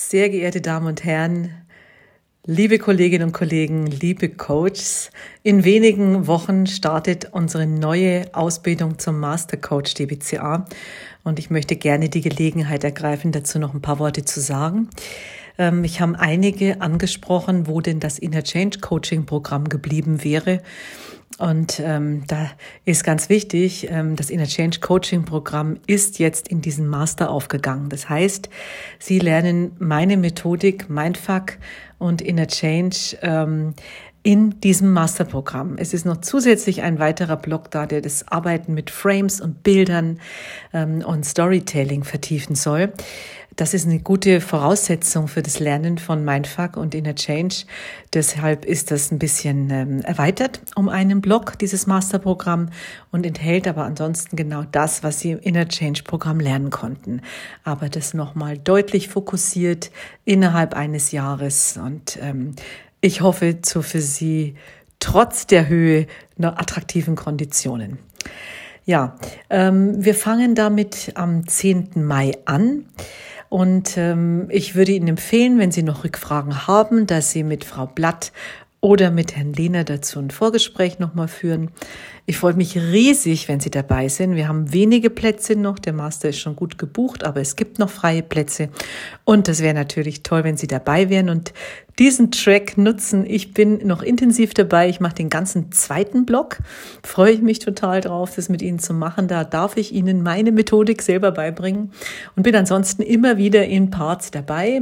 Sehr geehrte Damen und Herren, liebe Kolleginnen und Kollegen, liebe Coaches, in wenigen Wochen startet unsere neue Ausbildung zum Master Coach DBCA und ich möchte gerne die Gelegenheit ergreifen, dazu noch ein paar Worte zu sagen. Ich habe einige angesprochen, wo denn das Inner Change Coaching Programm geblieben wäre. Und da ist ganz wichtig, das Inner Change Coaching Programm ist jetzt in diesen Master aufgegangen. Das heißt, Sie lernen meine Methodik, Mindfuck und Inner Change in diesem Masterprogramm. Es ist noch zusätzlich ein weiterer Block da, der das Arbeiten mit Frames und Bildern und Storytelling vertiefen soll. Das ist eine gute Voraussetzung für das Lernen von Mindfuck und Inner Change. Deshalb ist das ein bisschen erweitert um einen Block, dieses Masterprogramm, und enthält aber ansonsten genau das, was Sie im Inner Change Programm lernen konnten. Aber das nochmal deutlich fokussiert innerhalb eines Jahres. Und ich hoffe, für Sie trotz der Höhe noch attraktiven Konditionen. Ja, wir fangen damit am 10. Mai an. Und ich würde Ihnen empfehlen, wenn Sie noch Rückfragen haben, dass Sie mit Frau Blatt oder mit Herrn Lehner dazu ein Vorgespräch nochmal führen. Ich freue mich riesig, wenn Sie dabei sind. Wir haben wenige Plätze noch. Der Master ist schon gut gebucht, aber es gibt noch freie Plätze. Und das wäre natürlich toll, wenn Sie dabei wären und diesen Track nutzen. Ich bin noch intensiv dabei. Ich mache den ganzen zweiten Block. Freue ich mich total drauf, das mit Ihnen zu machen. Da darf ich Ihnen meine Methodik selber beibringen und bin ansonsten immer wieder in Parts dabei.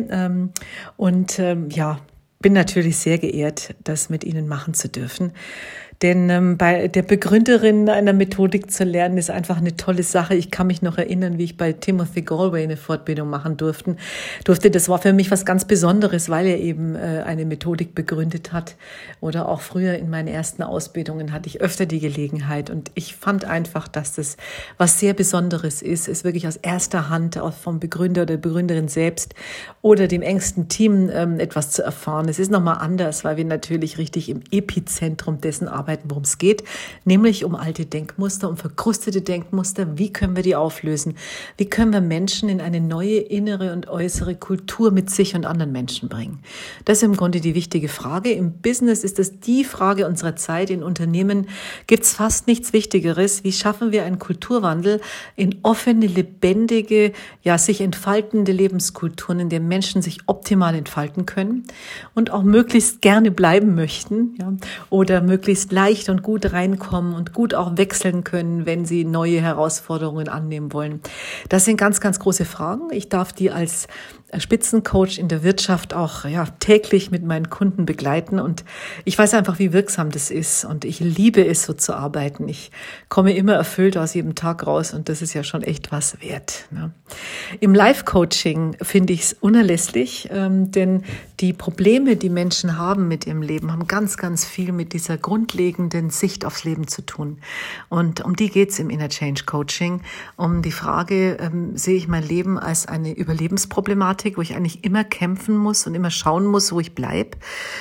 Bin natürlich sehr geehrt, das mit Ihnen machen zu dürfen. Denn bei der Begründerin einer Methodik zu lernen, ist einfach eine tolle Sache. Ich kann mich noch erinnern, wie ich bei Timothy Galway eine Fortbildung machen durfte. Das war für mich was ganz Besonderes, weil er eben eine Methodik begründet hat. Oder auch früher in meinen ersten Ausbildungen hatte ich öfter die Gelegenheit. Und ich fand einfach, dass das was sehr Besonderes ist wirklich aus erster Hand auch vom Begründer oder Begründerin selbst oder dem engsten Team etwas zu erfahren. Es ist nochmal anders, weil wir natürlich richtig im Epizentrum dessen arbeiten, worum es geht, nämlich um alte Denkmuster, um verkrustete Denkmuster. Wie können wir die auflösen? Wie können wir Menschen in eine neue innere und äußere Kultur mit sich und anderen Menschen bringen? Das ist im Grunde die wichtige Frage. Im Business ist das die Frage unserer Zeit. In Unternehmen gibt es fast nichts Wichtigeres. Wie schaffen wir einen Kulturwandel in offene, lebendige, sich entfaltende Lebenskulturen, in der Menschen sich optimal entfalten können und auch möglichst gerne bleiben möchten, oder möglichst leicht und gut reinkommen und gut auch wechseln können, wenn sie neue Herausforderungen annehmen wollen. Das sind ganz, ganz große Fragen. Ich darf die als Spitzencoach in der Wirtschaft auch täglich mit meinen Kunden begleiten und ich weiß einfach, wie wirksam das ist und ich liebe es, so zu arbeiten. Ich komme immer erfüllt aus jedem Tag raus und das ist ja schon echt was wert. Ne? Im Life-Coaching finde ich es unerlässlich, denn die Probleme, die Menschen haben mit ihrem Leben, haben ganz, ganz viel mit dieser grundlegenden Sicht aufs Leben zu tun. Und um die geht's im Inner Change Coaching, um die Frage, sehe ich mein Leben als eine Überlebensproblematik, wo ich eigentlich immer kämpfen muss und immer schauen muss, wo ich bleibe?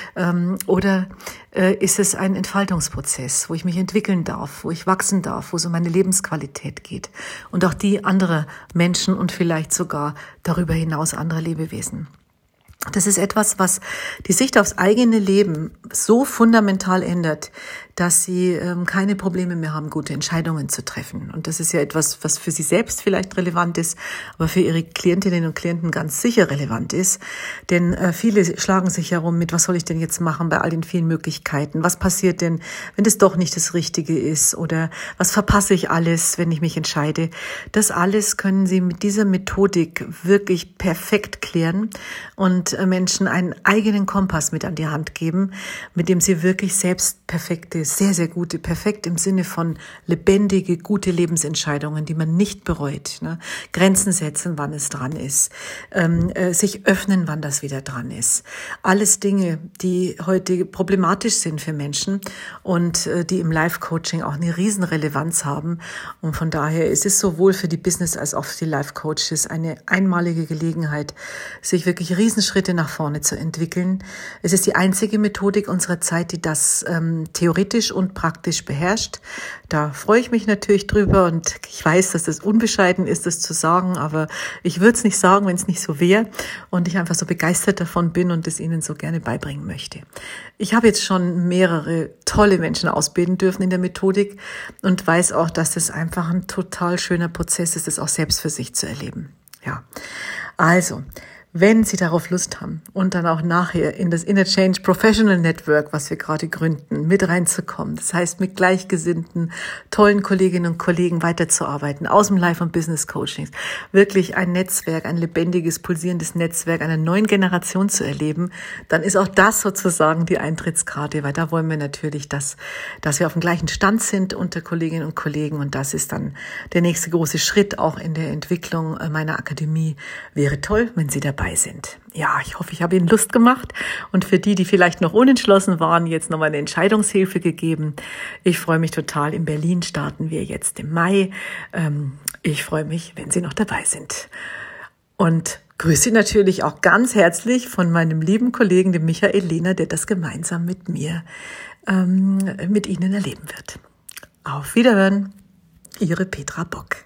Oder ist es ein Entfaltungsprozess, wo ich mich entwickeln darf, wo ich wachsen darf, wo es um meine Lebensqualität geht und auch die anderer Menschen und vielleicht sogar darüber hinaus anderer Lebewesen? Das ist etwas, was die Sicht aufs eigene Leben so fundamental ändert, dass sie keine Probleme mehr haben, gute Entscheidungen zu treffen. Und das ist ja etwas, was für sie selbst vielleicht relevant ist, aber für ihre Klientinnen und Klienten ganz sicher relevant ist. Denn viele schlagen sich herum mit, was soll ich denn jetzt machen bei all den vielen Möglichkeiten? Was passiert denn, wenn das doch nicht das Richtige ist? Oder was verpasse ich alles, wenn ich mich entscheide? Das alles können Sie mit dieser Methodik wirklich perfekt klären und Menschen einen eigenen Kompass mit an die Hand geben, mit dem sie wirklich selbst perfekte, sehr, sehr gute, perfekt im Sinne von lebendige, gute Lebensentscheidungen, die man nicht bereut, ne? Grenzen setzen, wann es dran ist, sich öffnen, wann das wieder dran ist. Alles Dinge, die heute problematisch sind für Menschen und die im Life-Coaching auch eine Riesenrelevanz haben. Und von daher ist es sowohl für die Business- als auch für die Life-Coaches eine einmalige Gelegenheit, sich wirklich Riesenschritte nach vorne zu entwickeln. Es ist die einzige Methodik unserer Zeit, die das theoretisch theoretisch und praktisch beherrscht. Da freue ich mich natürlich drüber und ich weiß, dass das unbescheiden ist, das zu sagen, aber ich würde es nicht sagen, wenn es nicht so wäre und ich einfach so begeistert davon bin und es Ihnen so gerne beibringen möchte. Ich habe jetzt schon mehrere tolle Menschen ausbilden dürfen in der Methodik und weiß auch, dass es einfach ein total schöner Prozess ist, das auch selbst für sich zu erleben. Ja, also, wenn Sie darauf Lust haben und dann auch nachher in das Inner Change Professional Network, was wir gerade gründen, mit reinzukommen, das heißt mit gleichgesinnten, tollen Kolleginnen und Kollegen weiterzuarbeiten, aus dem Life- und Business Coachings, wirklich ein Netzwerk, ein lebendiges, pulsierendes Netzwerk einer neuen Generation zu erleben, dann ist auch das sozusagen die Eintrittskarte, weil da wollen wir natürlich, dass wir auf dem gleichen Stand sind unter Kolleginnen und Kollegen und das ist dann der nächste große Schritt auch in der Entwicklung meiner Akademie. Wäre toll, wenn Sie dabei sind. Ja, ich hoffe, ich habe Ihnen Lust gemacht und für die vielleicht noch unentschlossen waren, jetzt nochmal eine Entscheidungshilfe gegeben. Ich freue mich total. In Berlin starten wir jetzt im Mai. Ich freue mich, wenn Sie noch dabei sind. Und grüße Sie natürlich auch ganz herzlich von meinem lieben Kollegen, dem Michael Lehner, der das gemeinsam mit mir, mit Ihnen erleben wird. Auf Wiederhören, Ihre Petra Bock.